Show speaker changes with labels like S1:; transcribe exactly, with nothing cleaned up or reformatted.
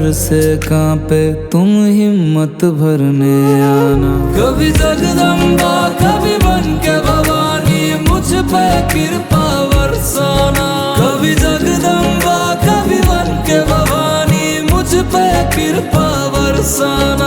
S1: डर से कांपे तुम हिम्मत भरने आना। कभी जगदम्बा कभी बन के भवानी मुझ पे कृपा बरसाना। कभी जगदम्बा कभी बन के भवानी मुझ पे कृपा बरसाना।